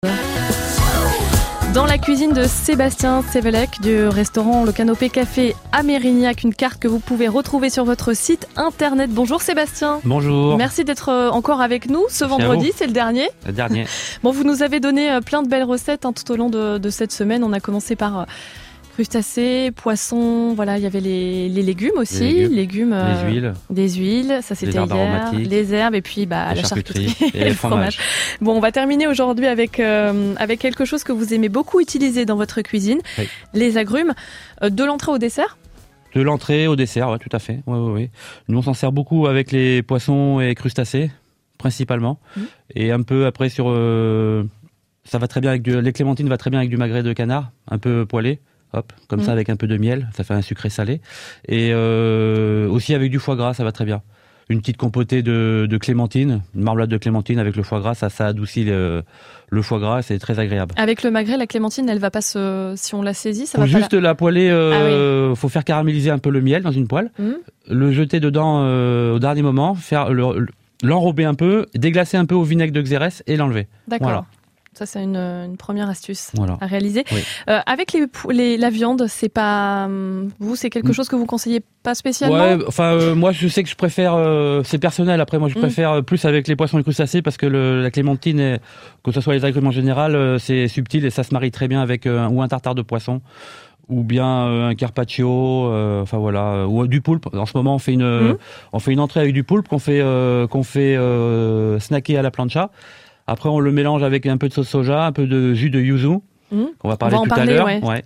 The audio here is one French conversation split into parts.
Dans la cuisine de Sébastien Sévelec du restaurant Le Canopé Café à Mérignac, une carte que vous pouvez retrouver sur votre site internet. Bonjour Sébastien. Bonjour. Merci d'être encore avec nous ce vendredi, c'est le dernier. Le dernier. Bon, vous nous avez donné plein de belles recettes tout au long de cette semaine. On a commencé par crustacés, poissons, voilà, il y avait les légumes aussi, légumes, des huiles, ça c'était hier, les herbes et puis la charcuterie et le fromage. Bon, on va terminer aujourd'hui avec quelque chose que vous aimez beaucoup utiliser dans votre cuisine, oui. Les agrumes, de l'entrée au dessert. De l'entrée au dessert, ouais, tout à fait. Oui. Nous on s'en sert beaucoup avec les poissons et crustacés, principalement, et un peu après sur, ça va très bien avec les clémentines va très bien avec du magret de canard, un peu poêlé. Hop, comme ça avec un peu de miel, ça fait un sucré salé. Et aussi avec du foie gras, ça va très bien. Une petite compotée de clémentine, une marmelade de clémentine avec le foie gras, ça adoucit le foie gras, c'est très agréable. Avec le magret, la clémentine, elle va pas si on la saisit, ça faut va pas. Juste la poêler, faut faire caraméliser un peu le miel dans une poêle, le jeter dedans au dernier moment, l'enrober un peu, déglacer un peu au vinaigre de Xérès et l'enlever. D'accord. Voilà. Ça, c'est une première astuce à réaliser. Oui. Avec la viande, c'est pas c'est quelque chose que vous conseillez pas spécialement. Ouais, enfin moi je sais que je préfère, c'est personnel. Après moi je préfère plus avec les poissons et crustacés parce que la clémentine, que ce soit les agrumes en général, c'est subtil et ça se marie très bien avec ou un tartare de poisson ou bien un carpaccio, ou du poulpe. En ce moment on fait une entrée avec du poulpe qu'on fait snacker à la plancha. Après, on le mélange avec un peu de sauce soja, un peu de jus de yuzu, qu'on va parler tout à l'heure. Ouais.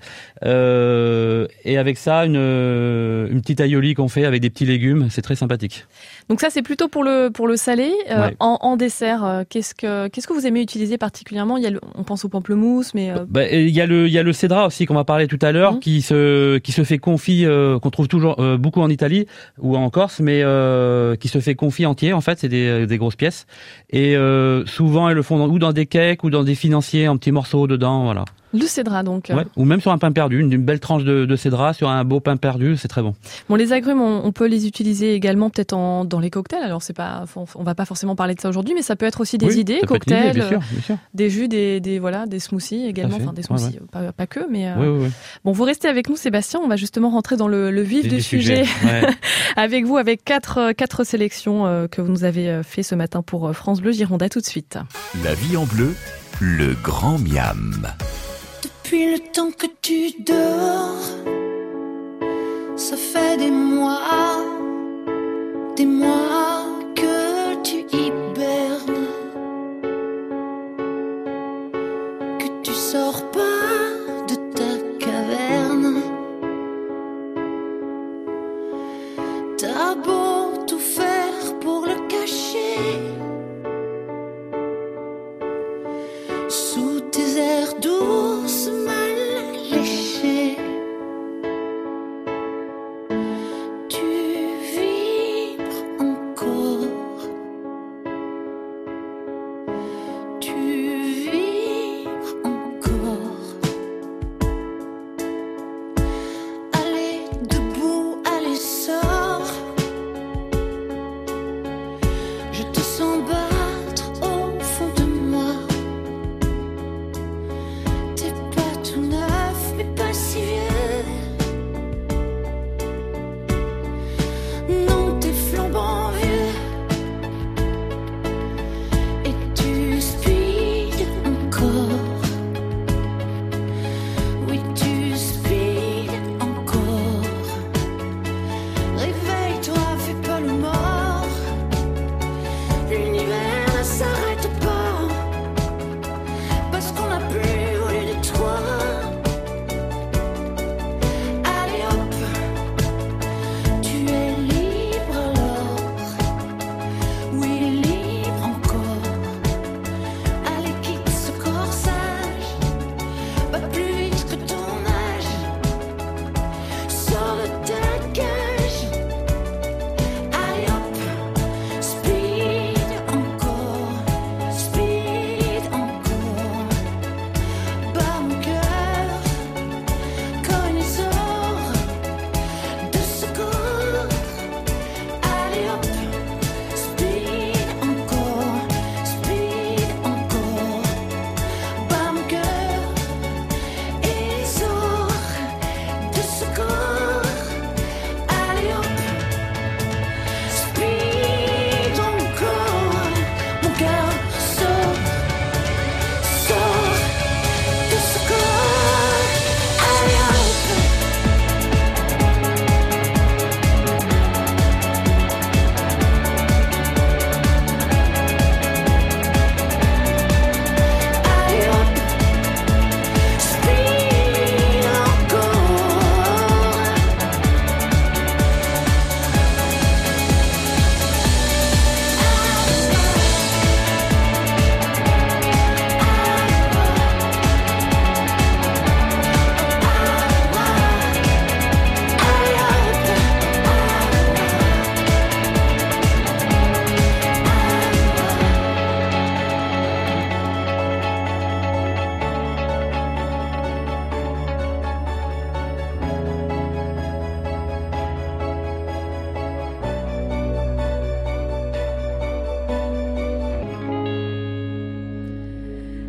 Et avec ça, une petite aioli qu'on fait avec des petits légumes. C'est très sympathique. Donc ça, c'est plutôt pour le salé. En dessert, qu'est-ce que vous aimez utiliser particulièrement ? On pense au pamplemousse, mais... il y a le cédra aussi qu'on va parler tout à l'heure, qui se fait confit, qu'on trouve toujours beaucoup en Italie ou en Corse, mais qui se fait confit entier. En fait, c'est des grosses pièces. Et souvent, elles le font ou dans des cakes ou dans des financiers en petits morceaux dedans, voilà. Le cédra, donc. Ouais, ou même sur un pain perdu, une belle tranche de cédra sur un beau pain perdu, c'est très bon. Bon, les agrumes, on peut les utiliser également peut-être dans les cocktails. Alors, on va pas forcément parler de ça aujourd'hui, mais ça peut être aussi des idées, cocktails, bien sûr. Des jus, des smoothies également. Enfin, des smoothies, pas que, mais. Oui. Bon, vous restez avec nous, Sébastien. On va justement rentrer dans le vif du sujet. Avec vous, avec quatre sélections que vous nous avez fait ce matin pour France Bleu Gironde. Tout de suite. La vie en bleu, le grand miam. Depuis le temps que tu dors, ça fait des mois que tu hibernes, que tu sors pas de ta caverne. T'as beau tout faire pour le cacher, sous tes airs d'ours mal léchés, tu vibres encore, tu vibres encore. Allez debout, allez sors, je te sens battre au fond de moi. T'es pas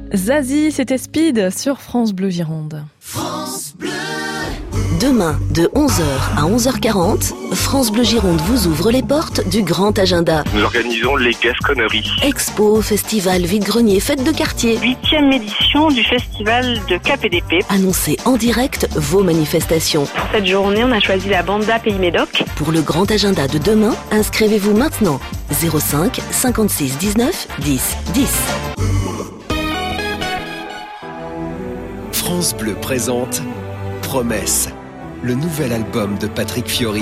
Zazie, c'était Speed sur France Bleu Gironde. France Bleu. Demain, de 11h à 11h40, France Bleu Gironde vous ouvre les portes du grand agenda. Nous organisons les Gasconneries. Expo, festival, vide-grenier, fête de quartier. 8e édition du festival de KPDP. Annoncez en direct vos manifestations. Pour cette journée, on a choisi la Banda Pays Médoc. Pour le grand agenda de demain, inscrivez-vous maintenant. 05 56 19 10 10. France Bleu présente Promesse, le nouvel album de Patrick Fiori.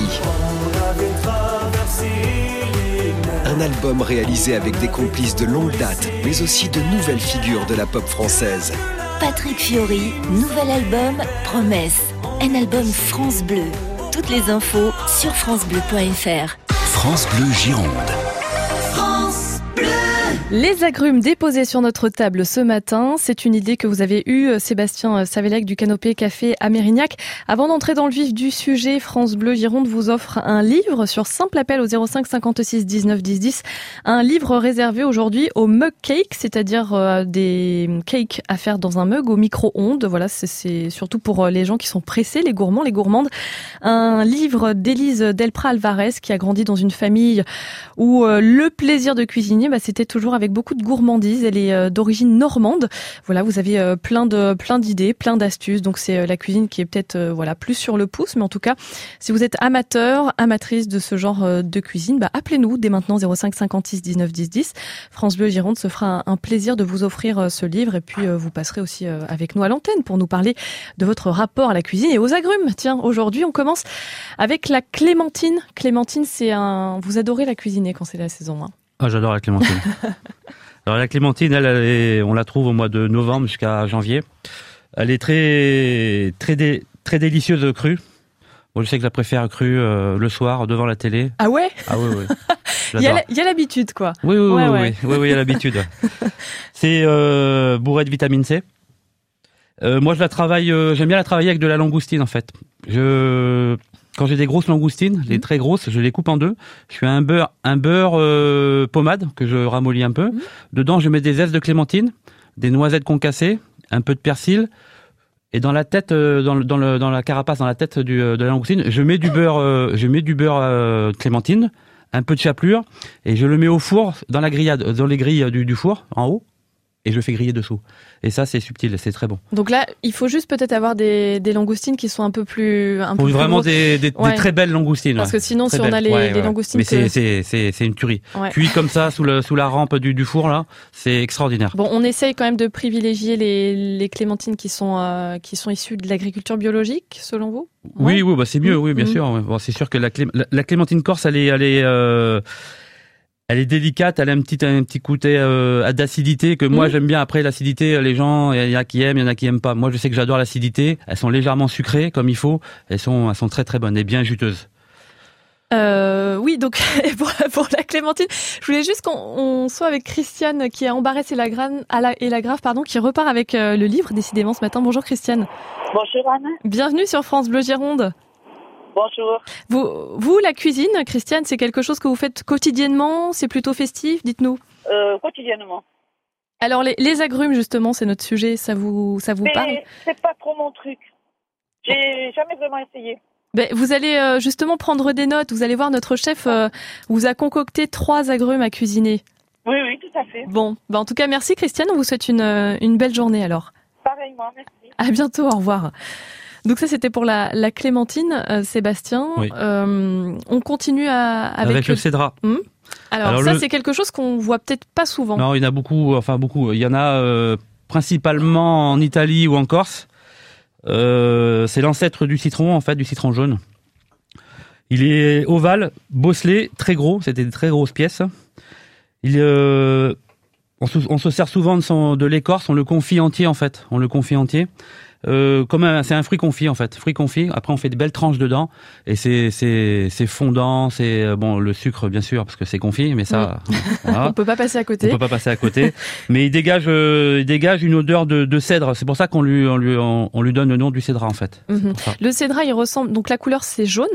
Un album réalisé avec des complices de longue date, mais aussi de nouvelles figures de la pop française. Patrick Fiori, nouvel album Promesse, un album France Bleu. Toutes les infos sur francebleu.fr. France Bleu Gironde. Les agrumes déposés sur notre table ce matin, c'est une idée que vous avez eue, Sébastien Savellec du Canopé Café à Mérignac. Avant d'entrer dans le vif du sujet, France Bleu Gironde vous offre un livre sur simple appel au 05 56 19 10 10. Un livre réservé aujourd'hui aux mug cakes, c'est-à-dire des cakes à faire dans un mug au micro-ondes. Voilà, c'est surtout pour les gens qui sont pressés, les gourmands, les gourmandes. Un livre d'Élise Delprat Alvarez qui a grandi dans une famille où le plaisir de cuisiner, c'était toujours avec beaucoup de gourmandise. Elle est d'origine normande. Voilà, vous avez plein d'idées, plein d'astuces. Donc c'est la cuisine qui est peut-être plus sur le pouce, mais en tout cas, si vous êtes amateur, amatrice de ce genre de cuisine, appelez-nous dès maintenant 05 56 19 10 10. France Bleu Gironde se fera un plaisir de vous offrir ce livre et puis vous passerez aussi avec nous à l'antenne pour nous parler de votre rapport à la cuisine et aux agrumes. Tiens, aujourd'hui, on commence avec la clémentine. Clémentine, vous adorez la cuisiner quand c'est la saison, hein. Ah, j'adore la clémentine. Alors la clémentine, on la trouve au mois de novembre jusqu'à janvier. Elle est très délicieuse crue. Moi, je sais que je la préfère crue le soir devant la télé. Ah ouais? Ah oui. Il y a l'habitude, quoi. Oui, il y a l'habitude. C'est bourré de vitamine C. Moi, j'aime bien la travailler avec de la langoustine, en fait. Quand j'ai des grosses langoustines, les très grosses, je les coupe en deux. Je fais un beurre pommade que je ramollis un peu. Dedans, je mets des zestes de clémentine, des noisettes concassées, un peu de persil. Et dans la tête, dans la carapace, dans la tête de la langoustine, je mets du beurre clémentine, un peu de chapelure, et je le mets au four dans les grilles du four en haut. Et je fais griller dessous. Et ça, c'est subtil, c'est très bon. Donc là, il faut juste peut-être avoir des langoustines qui sont un peu plus vraiment des très belles langoustines. Parce que sinon, si on a les langoustines... Mais c'est une tuerie. Ouais. Cuit comme ça, sous la rampe du four, là, c'est extraordinaire. Bon, on essaye quand même de privilégier les clémentines qui sont issues de l'agriculture biologique, selon vous? Oui, c'est mieux, oui, bien sûr. Bon, c'est sûr que la clémentine corse, elle est délicate, elle a un petit côté d'acidité que moi j'aime bien. Après l'acidité, les gens, il y en a qui aiment, il y en a qui aiment pas. Moi je sais que j'adore l'acidité. Elles sont légèrement sucrées comme il faut. Elles sont très très bonnes et bien juteuses. Oui, donc pour la clémentine, je voulais juste qu'on soit avec Christiane qui a Embarras et la Grave, qui repart avec le livre décidément ce matin. Bonjour Christiane. Bonjour Anne. Bienvenue sur France Bleu Gironde. Bonjour. Vous, la cuisine, Christiane, c'est quelque chose que vous faites quotidiennement? C'est plutôt festif? Dites-nous. Quotidiennement. Alors, les agrumes, justement, c'est notre sujet. Ça vous parle? C'est pas trop mon truc. J'ai jamais vraiment essayé. Vous allez justement prendre des notes. Vous allez voir, notre chef vous a concocté 3 agrumes à cuisiner. Oui, tout à fait. Bon, en tout cas, merci Christiane. On vous souhaite une belle journée alors. Pareillement, merci. À bientôt, au revoir. Donc ça, c'était pour la clémentine, Sébastien. Oui. On continue avec le cédrat. Alors ça, c'est quelque chose qu'on voit peut-être pas souvent. Non, il y en a beaucoup. Il y en a principalement en Italie ou en Corse. C'est l'ancêtre du citron, en fait, du citron jaune. Il est ovale, bosselé, très gros. C'était des très grosses pièces. On se sert souvent de l'écorce. On le confit entier, en fait. C'est un fruit confit en fait, fruit confit. Après on fait des belles tranches dedans et c'est fondant, c'est le sucre bien sûr parce que c'est confit, mais ça voilà. On peut pas passer à côté. Mais il dégage une odeur de cèdre. C'est pour ça qu'on lui donne le nom du cédrat en fait. Le cédrat, il ressemble. Donc la couleur c'est jaune.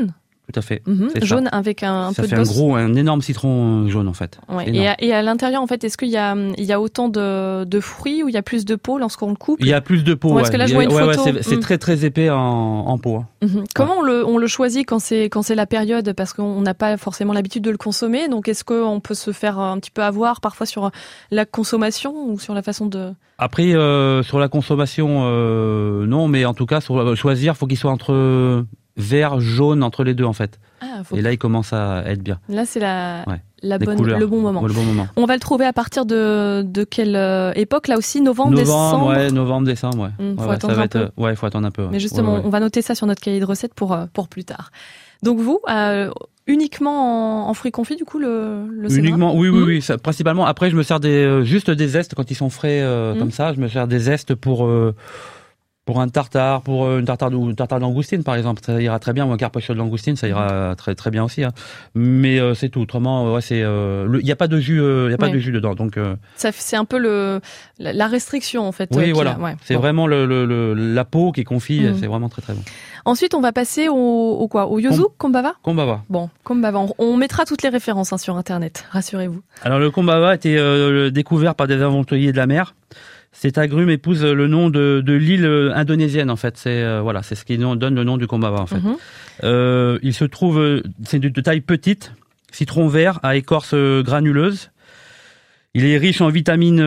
tout à fait. Jaune avec un peu de bosse. Ça fait un énorme citron jaune en fait. Ouais. Et à l'intérieur en fait, est-ce qu'il y a autant de fruits ou il y a plus de peau lorsqu'on le coupe? Il y a plus de peau. Est-ce que là je vois une photo. C'est très très épais en peau. Comment on le choisit quand c'est la période, parce qu'on n'a pas forcément l'habitude de le consommer, donc est-ce qu'on peut se faire un petit peu avoir parfois sur la consommation ou sur la façon de... Après sur la consommation non, mais en tout cas sur choisir, faut qu'il soit entre vert, jaune, entre les deux en fait. Et là il commence à être bien. Là c'est le bon moment. On va le trouver à partir de quelle époque là aussi, novembre, décembre. Novembre, décembre. Faut attendre un peu. Faut attendre un peu. Mais justement, on va noter ça sur notre cahier de recettes pour plus tard. Donc vous, uniquement en fruits confits du coup le uniquement, oui, ça, principalement. Après je me sers juste des zestes quand ils sont frais comme ça. Je me sers des zestes pour un tartare, pour une tartare d'angoustine par exemple, ça ira très bien, ou un carpaccio de langoustine, ça ira très très bien aussi. Mais c'est tout. Autrement, il n'y a pas de jus, de jus dedans. Donc ça, c'est un peu la restriction en fait. Oui, voilà. C'est vraiment la peau qui est confit. C'est vraiment très très bon. Ensuite, on va passer au yuzu, kombava. Kombava. Bon, kombava. On mettra toutes les références sur internet. Rassurez-vous. Alors le kombava a été découvert par des aventuriers de la mer. Cet agrume épouse le nom de l'île indonésienne en fait. C'est ce qui donne le nom du kombava en fait. Il se trouve, c'est de taille petite, citron vert à écorce granuleuse. Il est riche en vitamine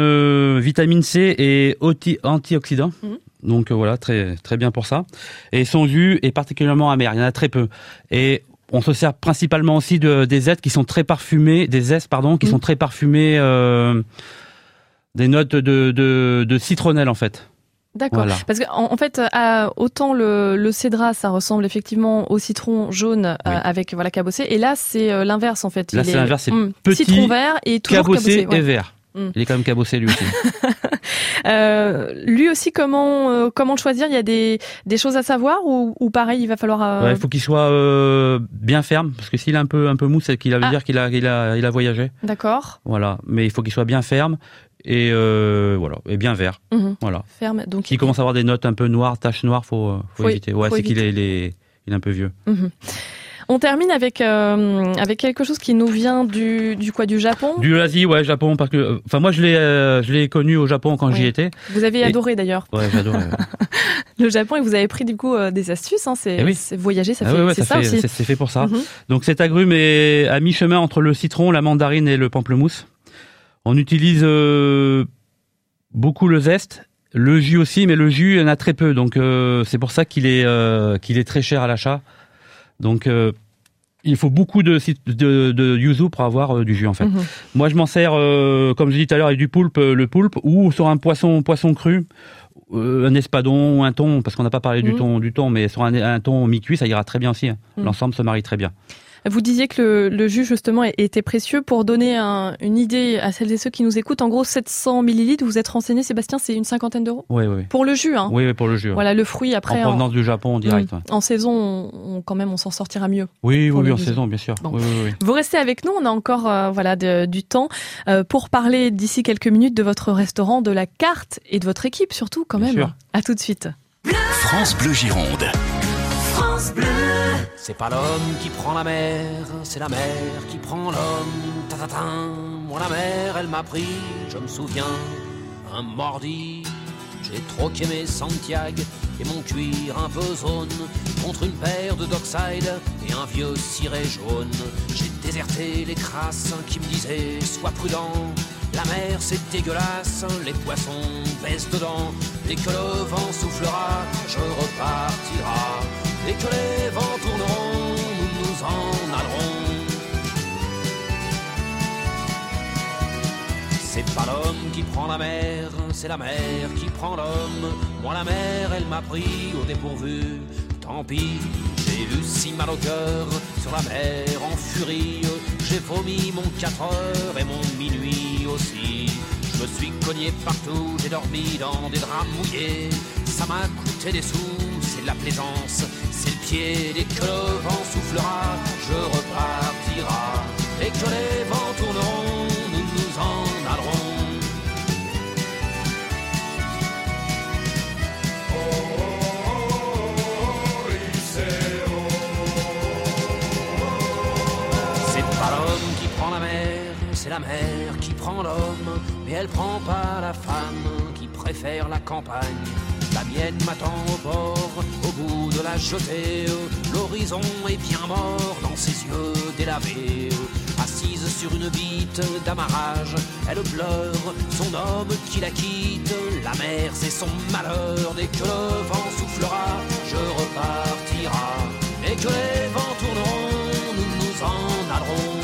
C et antioxydants. Donc très très bien pour ça. Et son jus est particulièrement amer. Il y en a très peu. Et on se sert principalement aussi des zestes qui sont très parfumés, qui sont très parfumés. Des notes de citronnelle en fait. D'accord. Voilà. Parce que en fait, autant le cédra, ça ressemble effectivement au citron jaune avec cabossé, et là c'est l'inverse en fait. Là c'est l'inverse, c'est petit, citron vert et toujours cabossé et vert. Il est quand même cabossé lui aussi. Lui aussi, comment le choisir? Il y a des choses à savoir ou pareil, il va falloir. Il faut qu'il soit bien ferme, parce que s'il est un peu mou, c'est qu'il veut dire qu'il a voyagé. D'accord. Voilà, mais il faut qu'il soit bien ferme. Et et bien vert. Voilà. Ferme. Donc s'il commence à avoir des notes un peu noires, taches noires, faut éviter. C'est qu'il est un peu vieux. On termine avec quelque chose qui nous vient du Japon. Du Asie, Japon, parce que moi je l'ai connu au Japon quand j'y étais. Vous avez adoré d'ailleurs. Ouais, j'adorais. Le Japon, et vous avez pris du coup des astuces. C'est voyager, ça fait c'est ça aussi. C'est fait pour ça. Donc cet agrume est à mi-chemin entre le citron, la mandarine et le pamplemousse. On utilise beaucoup le zeste, le jus aussi, mais le jus, il y en a très peu, donc c'est pour ça qu'il est très cher à l'achat. Donc il faut beaucoup de yuzu pour avoir du jus en fait. Moi je m'en sers, comme je dis tout à l'heure, avec le poulpe, ou sur un poisson cru, un espadon ou un thon, parce qu'on n'a pas parlé du thon, mais sur un thon mi-cuit, ça ira très bien aussi. L'ensemble se marie très bien. Vous disiez que le jus, justement, était précieux. Pour donner une idée à celles et ceux qui nous écoutent, en gros, 700 millilitres, vous êtes renseigné, Sébastien, c'est une 50aine d'euros? Oui. Pour le jus, hein? Oui, pour le jus. Voilà, le fruit, après... En provenance du Japon, en direct. En saison, on s'en sortira mieux. Oui, en saison, bien sûr. Bon. Oui. Vous restez avec nous, on a encore du temps pour parler d'ici quelques minutes de votre restaurant, de la carte et de votre équipe, surtout, quand même. Sûr. À tout de suite. France Bleu Gironde. France Bleu. C'est pas l'homme qui prend la mer, c'est la mer qui prend l'homme. Ta-ta-ta. Moi la mer, elle m'a pris, je me souviens, un mordi. J'ai troqué mes Santiago et mon cuir un peu zone contre une paire de Dockside et un vieux ciré jaune. J'ai déserté les crasses qui me disaient sois prudent. La mer c'est dégueulasse, les poissons baissent dedans. Dès que le vent soufflera, je repartira. Dès que les vents tourneront, nous en allerons. C'est pas l'homme qui prend la mer, c'est la mer qui prend l'homme. Moi la mer, elle m'a pris au dépourvu. Tant pis, j'ai eu si mal au cœur sur la mer en furie. J'ai vomi mon 4 heures et mon minuit aussi. Je me suis cogné partout, j'ai dormi dans des draps mouillés. Ça m'a coûté des sous, c'est de la plaisance, c'est le pied. Dès que le vent soufflera, je repartira. Dès que les vents tourneront, nous en allerons. la mer qui prend l'homme, mais elle prend pas la femme qui préfère la campagne. La mienne m'attend au port, au bout de la jetée. L'horizon est bien mort dans ses yeux délavés. Assise sur une bite d'amarrage, elle pleure son homme qui la quitte. La mer c'est son malheur, dès que le vent soufflera, je repartira. Dès que les vents tourneront, nous nous en allerons.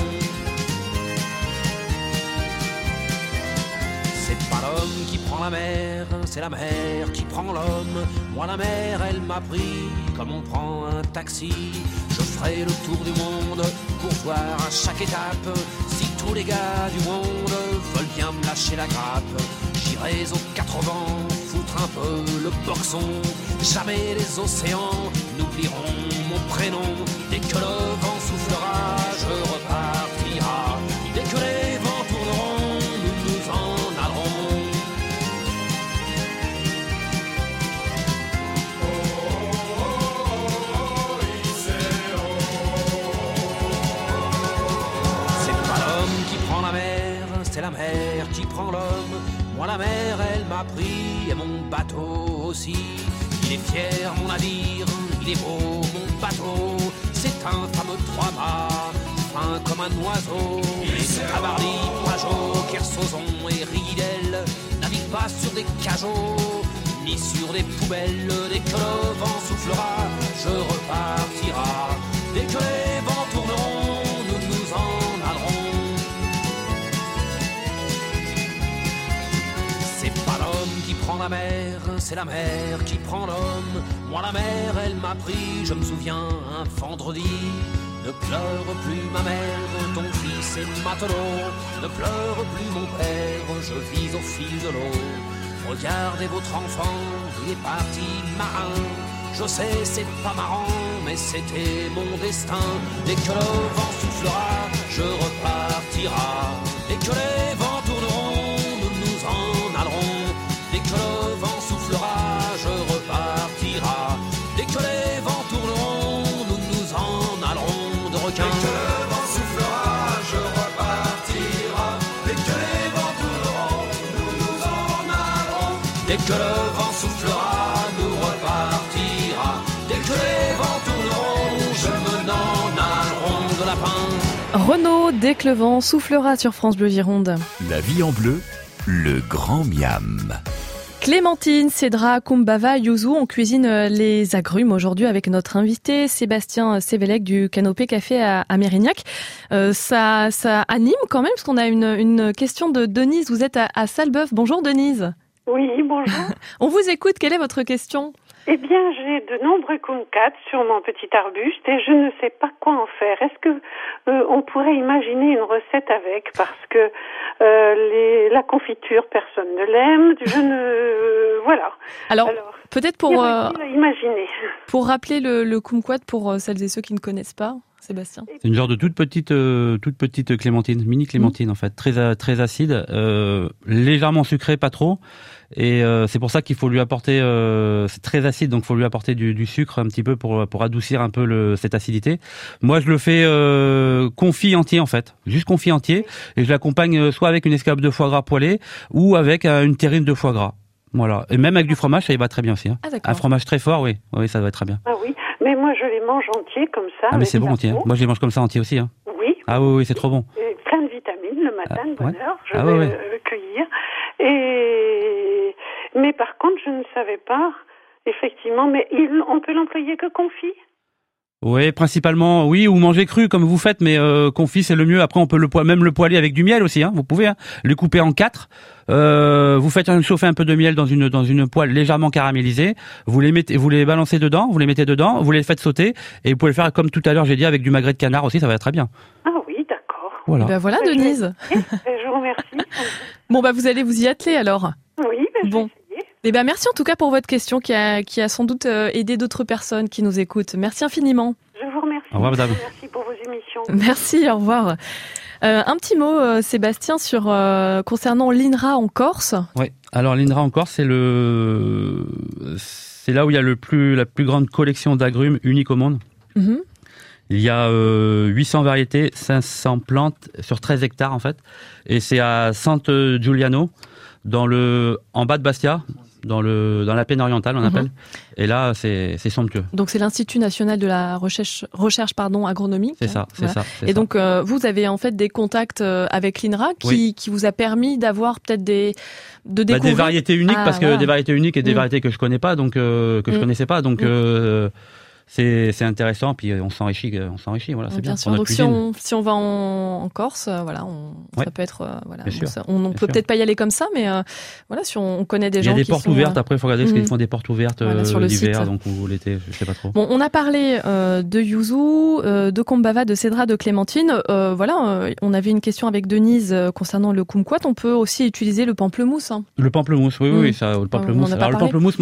C'est pas l'homme qui prend la mer, c'est la mer qui prend l'homme. Moi la mer elle m'a pris comme on prend un taxi. Je ferai le tour du monde pour voir à chaque étape si tous les gars du monde veulent bien me lâcher la grappe. J'irai aux quatre vents, foutre un peu le boxon. Jamais les océans n'oublieront mon prénom. Dès que le vent soufflera, je repartira. Dès que les vents tourneront, nous nous en allerons. C'est pas l'homme qui prend la mer, c'est la mer qui prend l'homme. Moi la mer elle m'a pris et mon bateau aussi. Il est fier mon navire, il est beau mon bateau. C'est un fameux trois-mâts, fin comme un oiseau. Les Tabarly, Pajot, Kersozon et Ridel naviguent pas sur des cajots, ni sur des poubelles. Dès que le vent soufflera, je repartira. Dès que les vents tourneront, nous nous en allerons. C'est pas l'homme qui prend la mer, c'est la mer qui prend l'homme. Moi la mer elle m'a pris, je me souviens un vendredi. Ne pleure plus ma mère, ton fils est matelot. Ne pleure plus mon père, je vis au fil de l'eau. Regardez votre enfant, il est parti marin. Je sais c'est pas marrant, mais c'était mon destin. Dès que le vent soufflera, je repartira. Dès que les vents tourneront, nous nous en allerons. Dès que le vent soufflera, je repartira. Dès que les vents tourneront, nous nous en allerons de requins. Dès que le vent soufflera, je repartira. Dès que les vents tourneront, nous nous en allerons. Dès que le vent soufflera, nous repartira. Dès que les vents tourneront, je me n'en allerons de lapin. Renaud, dès que le vent soufflera sur France Bleu Gironde. La vie en bleu, le grand miam. Clémentine, Cédra, Kumbava, Yuzu, on cuisine les agrumes aujourd'hui avec notre invité Sébastien Sévélec du Canopé Café à Mérignac. Ça anime quand même parce qu'on a une question de Denise. Vous êtes à Salbeuf. Bonjour Denise. Oui, bonjour. On vous écoute. Quelle est votre question ? Eh bien, j'ai de nombreux kumquats sur mon petit arbuste et je ne sais pas quoi en faire. Est-ce que on pourrait imaginer une recette avec ? Parce que la confiture, personne ne l'aime. Voilà. Alors peut-être pour imaginer. Pour rappeler le kumquat pour celles et ceux qui ne connaissent pas. Sébastien. C'est une genre de toute petite clémentine, mini clémentine en fait, très acide, légèrement sucrée, pas trop. Et c'est pour ça qu'il faut lui apporter, c'est très acide, donc il faut lui apporter du sucre un petit peu pour adoucir un peu cette acidité. Moi, je le fais confit entier en fait, juste confit entier, et je l'accompagne soit avec une escalope de foie gras poêlée ou avec une terrine de foie gras. Voilà, et même avec du fromage, ça y va très bien aussi. Hein. Un fromage très fort, oui, ça va très bien. Ah oui, mais moi je les mange entiers comme ça. Ah mais c'est bon entier. Hein. Moi je les mange comme ça entier aussi. Hein. Oui. Ah oui, c'est trop bon. Et plein de vitamines le matin, de bonne heure, je vais cueillir. Mais par contre, je ne savais pas, effectivement, mais on peut l'employer que confit. Oui, principalement, oui, ou manger cru comme vous faites, mais confit c'est le mieux. Après, on peut même le poêler avec du miel aussi. Hein, vous pouvez le couper en 4. Vous faites chauffer un peu de miel dans une poêle légèrement caramélisée. Vous les balancez dedans, vous les mettez dedans, vous les faites sauter, et vous pouvez le faire comme tout à l'heure j'ai dit avec du magret de canard aussi, ça va très bien. Ah oui, d'accord. Voilà. Ben voilà, Denise. Je vous remercie. Bon vous allez vous y atteler alors. Oui, bon. Eh ben merci en tout cas pour votre question qui a sans doute aidé d'autres personnes qui nous écoutent. Merci infiniment. Je vous remercie. Au revoir, madame. Merci pour vos émissions. Merci, au revoir. Un petit mot, Sébastien, concernant l'INRA en Corse. Oui. Alors l'INRA en Corse, c'est là où il y a la plus grande collection d'agrumes unique au monde. Mm-hmm. Il y a 800 variétés, 500 plantes sur 13 hectares en fait. Et c'est à Sant Giuliano, en bas de Bastia, dans la plaine orientale on appelle. Et là c'est somptueux. Donc c'est l'Institut national de la recherche agronomique. C'est ça. Et donc vous avez en fait des contacts avec l'INRA qui vous a permis d'avoir peut-être de découvrir des variétés uniques parce que des variétés uniques et des variétés que je connais pas donc que je connaissais pas donc c'est intéressant, puis on s'enrichit, voilà, c'est bien. Sûr. Donc si on va en Corse, voilà, ça peut être, voilà, on peut peut-être pas y aller comme ça, mais voilà, si on connaît des gens. Il y a des portes ouvertes. Après, il faut regarder parce qu'ils font des portes ouvertes l'hiver, donc ou l'été, je sais pas trop. Bon, on a parlé de yuzu, de kombava, de cédra, de clémentine. Voilà, on avait une question avec Denise concernant le kumquat. On peut aussi utiliser le pamplemousse. Hein. Le pamplemousse, oui, ça, le pamplemousse. Alors le pamplemousse, moi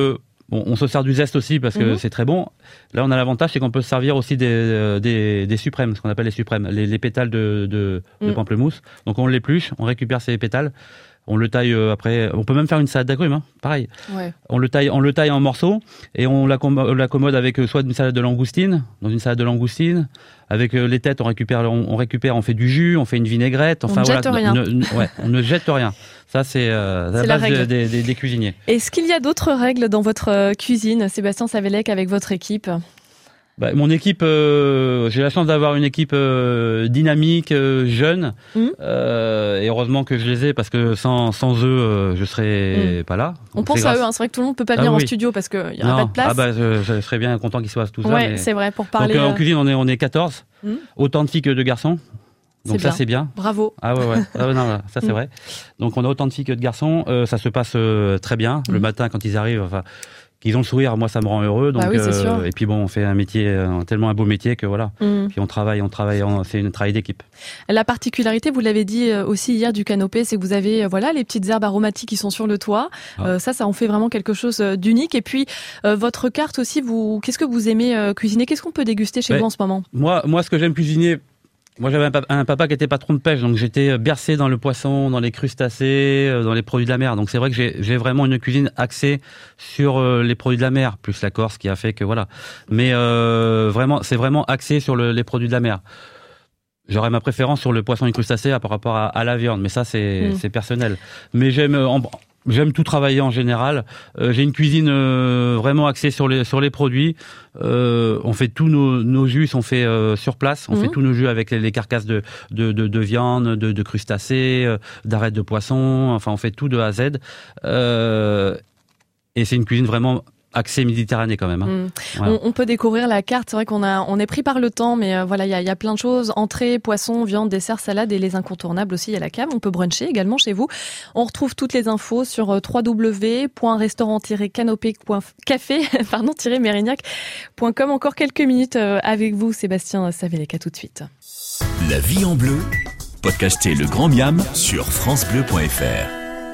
on se sert du zeste aussi parce que c'est très bon. Là, on a l'avantage, c'est qu'on peut se servir aussi des suprêmes, ce qu'on appelle les suprêmes, les pétales de pamplemousse. Donc on l'épluche, on récupère ces pétales, on le taille après. On peut même faire une salade d'agrumes, pareil. Ouais. On le taille en morceaux et on l'accommode avec soit une salade de langoustine, dans une salade de langoustine. Avec les têtes, on récupère, on fait du jus, on fait une vinaigrette. Enfin, on ne jette rien. On ne jette rien. Ça, c'est la base des cuisiniers. Est-ce qu'il y a d'autres règles dans votre cuisine, Sébastien Savelec, avec votre équipe ? Mon équipe, j'ai la chance d'avoir une équipe dynamique, jeune, et heureusement que je les ai parce que sans eux, je serais pas là. On pense à eux, c'est vrai que tout le monde peut pas venir en studio parce qu'il y aura pas de place. Je serais bien content qu'ils soient tous là. Ouais, c'est vrai, pour parler. Donc en cuisine, on est 14, autant de filles que de garçons. Donc ça c'est bien. Bravo. Ah ouais. Non, ça c'est vrai. Donc on a autant de filles que de garçons, ça se passe très bien. Le matin quand ils arrivent, qu'ils ont le sourire, moi ça me rend heureux. Donc c'est sûr. et puis bon, on fait un métier tellement un beau métier que voilà. Puis on travaille, c'est un travail d'équipe. La particularité, vous l'avez dit aussi hier du canopé, c'est que vous avez les petites herbes aromatiques qui sont sur le toit. Ça en fait vraiment quelque chose d'unique. Et puis votre carte aussi, qu'est-ce que vous aimez cuisiner ? Qu'est-ce qu'on peut déguster chez vous en ce moment ? Moi ce que j'aime cuisiner. Moi, j'avais un papa qui était patron de pêche, donc j'étais bercé dans le poisson, dans les crustacés, dans les produits de la mer. Donc c'est vrai que j'ai vraiment une cuisine axée sur les produits de la mer, plus la Corse qui a fait que voilà. Mais c'est vraiment axé sur les produits de la mer. J'aurais ma préférence sur le poisson et crustacés par rapport à la viande, mais ça c'est personnel. Mais j'aime tout travailler en général. J'ai une cuisine vraiment axée sur les produits. On fait tous nos jus sont faits sur place. On fait tous nos jus avec les carcasses de viande, de crustacés, d'arêtes de poisson. Enfin, on fait tout de A à Z. Et c'est une cuisine vraiment accès Méditerranée quand même. Voilà. On peut découvrir la carte. C'est vrai on est pris par le temps, mais il y a plein de choses. Entrée, poisson, viande, dessert, salade et les incontournables aussi. Il y a la cave. On peut bruncher également chez vous. On retrouve toutes les infos sur www.restaurant-café-mérignac.com. Encore quelques minutes avec vous, Sébastien Savelec. À tout de suite. La vie en bleu. Podcastez le Grand Miam sur francebleu.fr.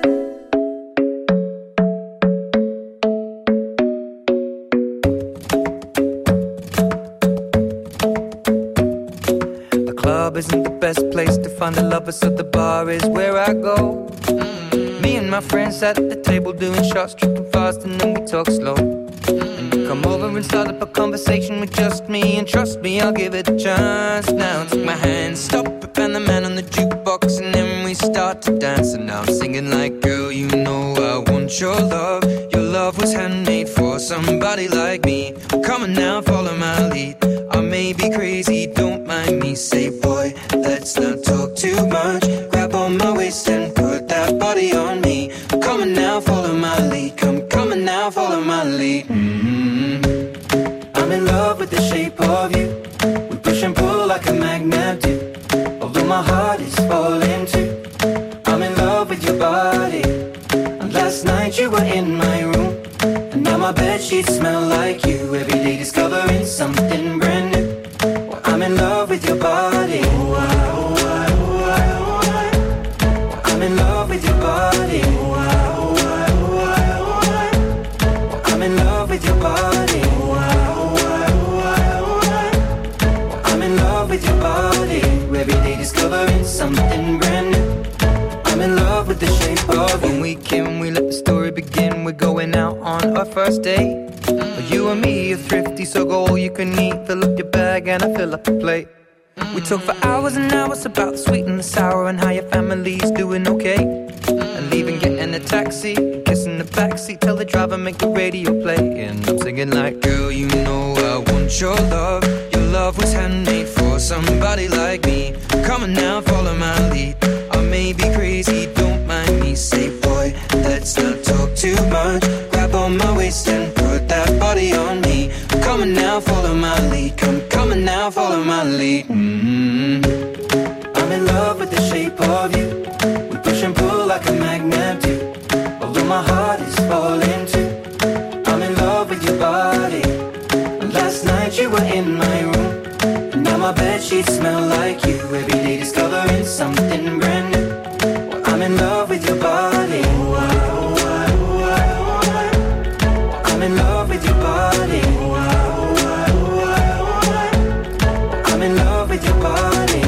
Isn't the best place to find a lover, so the bar is where I go. Me and my friends at the table doing shots, tripping fast and then we talk slow. And you come over and start up a conversation with just me, and trust me, I'll give it a chance. Now take my hand, stop it, and the man on the jukebox, and then we start to dance. And now I'm singing like, girl, you know I want your love. Your love was handmade for somebody like me. Come on now, follow my lead. I may be crazy, don't mind me. Say, boy, let's not talk too much. Grab on my waist and put that body on me. Come on now, follow my lead. Come on now, follow my lead. I'm in love with the shape of you. We push and pull like a magnet do. Although my heart is falling too. I'm in love with your body. And last night you were in my room. And now my bedsheets smell like you. Every day discovering something brand new. Well, I'm in love with your body. I'm in love with your body. I'm in love with your body. I'm in love with your body. Every day discovering something brand new. I'm in love with the shape of you. When we came, we let the story begin. We're going out on our first date. You You and me are thrifty, so go all you can eat. Fill up your bag and I fill up the plate. We talk for hours and hours about the sweet and the sour and how your family's doing okay. And leaving, getting a taxi, kissing the backseat, tell the driver make the radio play. And I'm singing like, girl, you know I want your love. Your love was handmade for somebody like me. Come on now, follow my lead. I may be crazy, don't mind me. Say, boy, let's not talk too much. Grab on my waist and put that body on me. Come on now, follow my lead. Come on now, follow my lead. I'm in love with the shape of you. We push and pull like a magnet do. Although my heart is falling too. I'm in love with your body. Last night you were in my room. And now my bedsheets smell like you. Every day discovering something brand new. Well, I'm in love with your body. I'm in love with your body. I'm in love with your body.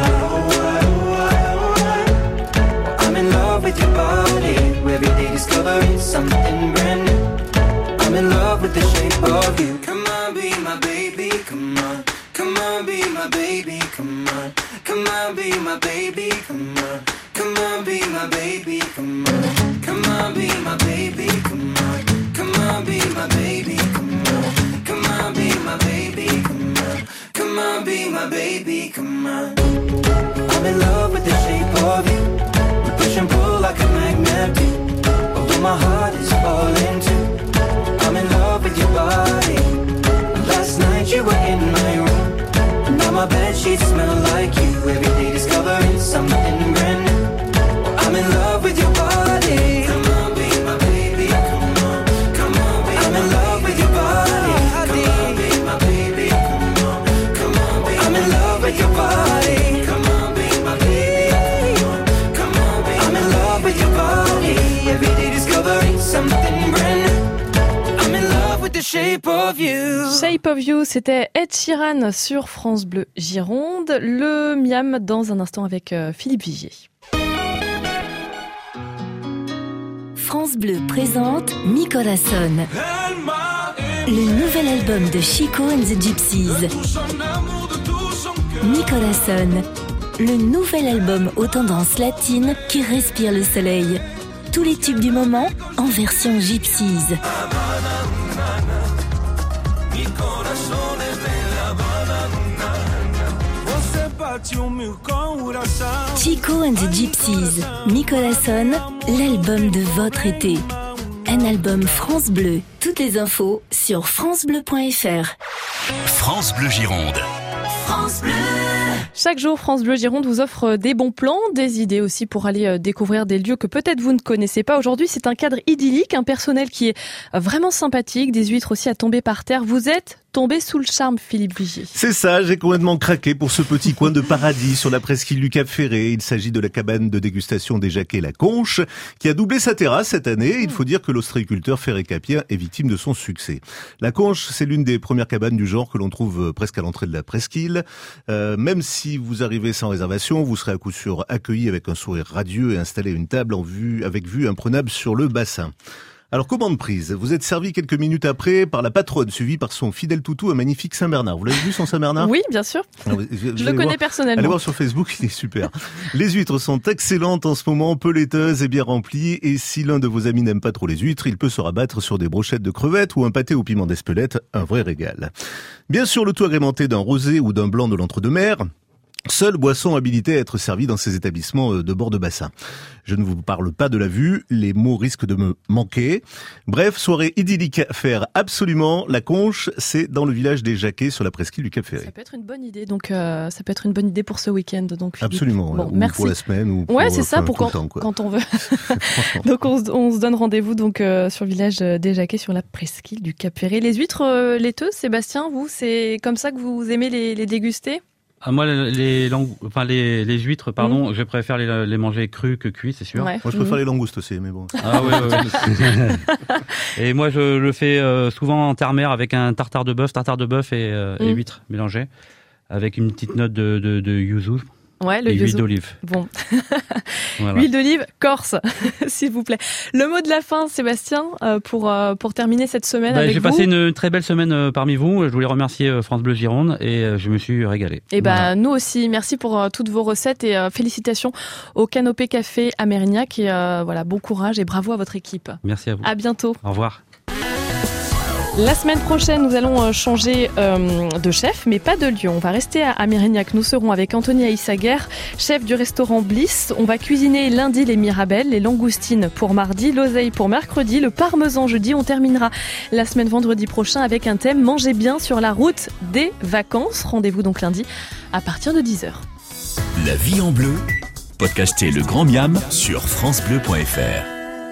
I'm in love with your body. Every day discovering something brand new. I'm in love with the shape of you. Come on, be my baby, come on. Come on, be my baby, come on. Come on, be my baby, come on. Come on, be my baby, come on. Come on, be my baby, come on. Come on, be my baby, come on. Come on, be my baby, come on. Come on, be my baby, come on. I'm in love with the shape of you. We push and pull like a magnet do. Although my heart is falling too. I'm in love with your body. Last night you were in my room. Now my bedsheets smell like you. Every day discovering something brand new. I'm in love with your body. Come on, be my baby, come on. Come on, be I'm in love with your body. Come on, be my baby, come on. Come on, be I'm in love with your body. Come on, be my baby, come on. Come on, be I'm in love with your body. Every day discovering something brand new. I'm in love with the shape of you. Shape of You, c'était Ed Sheeran sur France Bleu Gironde. Le Miam dans un instant avec Philippe Vigier. France Bleu présente Nicolason, le nouvel album de Chico and the Gypsies. Nicolason, le nouvel album aux tendances latines qui respire le soleil. Tous les tubes du moment en version Gypsies. Chico and the Gypsies, Nicolason, l'album de votre été. Un album France Bleu. Toutes les infos sur francebleu.fr. France Bleu Gironde. France Bleu. Chaque jour, France Bleu Gironde vous offre des bons plans, des idées aussi pour aller découvrir des lieux que peut-être vous ne connaissez pas. Aujourd'hui, c'est un cadre idyllique, un personnel qui est vraiment sympathique, des huîtres aussi à tomber par terre. Vous êtes tombé sous le charme, Philippe Vigier. C'est ça, j'ai complètement craqué pour ce petit coin de paradis sur la presqu'île du Cap Ferré. Il s'agit de la cabane de dégustation des Jacquets La Conche, qui a doublé sa terrasse cette année. Il faut dire que l'ostréiculteur ferré-capien est victime de son succès. La Conche, c'est l'une des premières cabanes du genre que l'on trouve presque à l'entrée de la presqu'île. Même si vous arrivez sans réservation, vous serez à coup sûr accueilli avec un sourire radieux et installé à une table avec vue imprenable sur le bassin. Alors, commande prise. Vous êtes servi quelques minutes après par la patronne, suivie par son fidèle toutou, un magnifique Saint-Bernard. Vous l'avez vu, son Saint-Bernard ? Oui, bien sûr. Alors, je le connais personnellement. Allez voir sur Facebook, il est super. Les huîtres sont excellentes en ce moment, peu laiteuses et bien remplies. Et si l'un de vos amis n'aime pas trop les huîtres, il peut se rabattre sur des brochettes de crevettes ou un pâté au piment d'Espelette, un vrai régal. Bien sûr, le tout agrémenté d'un rosé ou d'un blanc de l'entre-deux-mer. Seule boisson habilitée à être servie dans ces établissements de bord de bassin. Je ne vous parle pas de la vue, les mots risquent de me manquer. Bref, soirée idyllique à faire absolument. La Conche, c'est dans le village des Jacquets sur la presqu'île du Cap Ferré. Ça peut être une bonne idée, donc ça peut être une bonne idée pour ce week-end. Donc, absolument, bon, ou merci. pour la semaine, ou pour, c'est ça, pour quand on veut. Donc on se donne rendez-vous donc sur le village des Jacquets sur la presqu'île du Cap Ferré. Les huîtres laiteuses, Sébastien, vous, c'est comme ça que vous aimez les déguster ? Moi, les huîtres, je préfère les manger crus que cuits, c'est sûr. Ouais. Moi, je préfère les langoustes aussi, mais bon. Ah oui. Et moi, je le fais souvent en terre-mer avec un tartare de bœuf et huîtres mélangées, avec une petite note de yuzu. Ouais, le huile d'olive. Bon. Voilà. Huile d'olive corse, s'il vous plaît. Le mot de la fin, Sébastien, pour terminer cette semaine avec vous. J'ai passé une très belle semaine parmi vous. Je voulais remercier France Bleu Gironde et je me suis régalé. Et nous aussi. Merci pour toutes vos recettes et félicitations au Canopé Café à Mérignac et bon courage et bravo à votre équipe. Merci à vous. À bientôt. Au revoir. La semaine prochaine, nous allons changer de chef, mais pas de lieu. On va rester à Mérignac. Nous serons avec Anthony Aïssaguer, chef du restaurant Bliss. On va cuisiner lundi les mirabelles, les langoustines pour mardi, l'oseille pour mercredi, le parmesan jeudi. On terminera la semaine vendredi prochain avec un thème « Mangez bien sur la route des vacances ». Rendez-vous donc lundi à partir de 10h. La vie en bleu, podcastez le Grand Miam sur francebleu.fr.